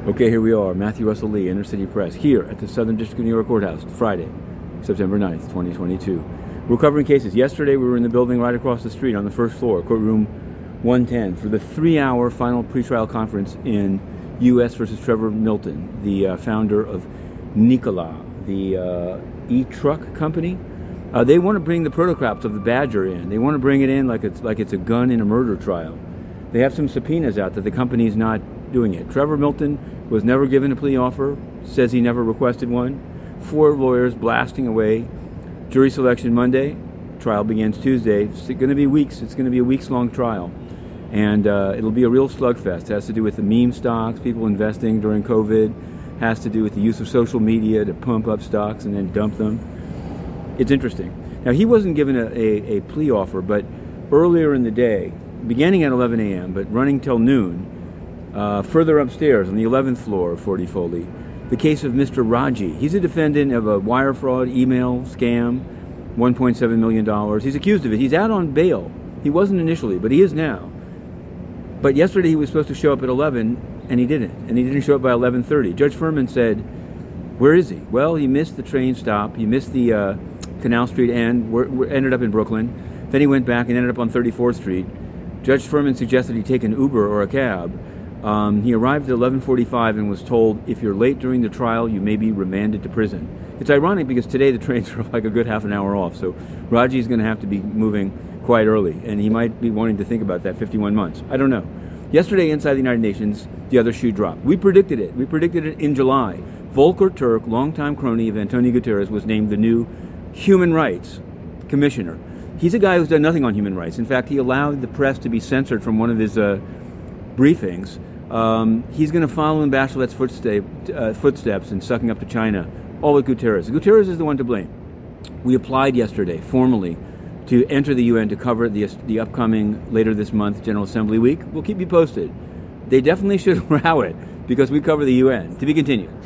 Okay, here we are, Matthew Russell Lee, Inner City Press, here at the Southern District of New York Courthouse, Friday, September 9th, 2022. We're covering cases. Yesterday, we were in the building right across the street on the first floor, courtroom 110, for the 3-hour final pretrial conference in U.S. versus Trevor Milton, the founder of Nikola, the e-truck company. They want to bring the protocols of the Badger in. They want to bring it in like it's a gun in a murder trial. They have some subpoenas out that the company's not doing it. Trevor Milton was never given a plea offer, says he never requested one. 4 lawyers blasting away. Jury selection Monday. Trial begins Tuesday. It's going to be weeks. It's going to be a weeks-long trial. And it'll be a real slugfest. It has to do with the meme stocks, people investing during COVID. Has to do with the use of social media to pump up stocks and then dump them. It's interesting. Now, he wasn't given a plea offer, but earlier in the day, beginning at 11 a.m., but running till noon, further upstairs on the 11th floor of 40 Foley, the case of Mr. Raji. He's a defendant of a wire fraud email scam, $1.7 million. He's accused of it. He's out on bail. He wasn't initially, but he is now. But yesterday he was supposed to show up at 11, and he didn't. And he didn't show up by 11:30. Judge Furman said, where is he? Well, he missed the train stop. He missed the Canal Street end, ended up in Brooklyn. Then he went back and ended up on 34th Street. Judge Furman suggested he take an Uber or a cab. He arrived at 11:45 and was told, if you're late during the trial, you may be remanded to prison. It's ironic because today the trains are like a good half an hour off, so Raji is going to have to be moving quite early, and he might be wanting to think about that 51 months. I don't know. Yesterday, inside the United Nations, the other shoe dropped. We predicted it. We predicted it in July. Volker Turk, longtime crony of Antonio Guterres, was named the new Human Rights Commissioner. He's a guy who's done nothing on human rights. In fact, he allowed the press to be censored from one of his briefings. He's going to follow in Bachelet's footsteps in sucking up to China, all with Guterres. Guterres is the one to blame. We applied yesterday, formally, to enter the UN to cover the upcoming, later this month, General Assembly Week. We'll keep you posted. They definitely should allow it, because we cover the UN. To be continued.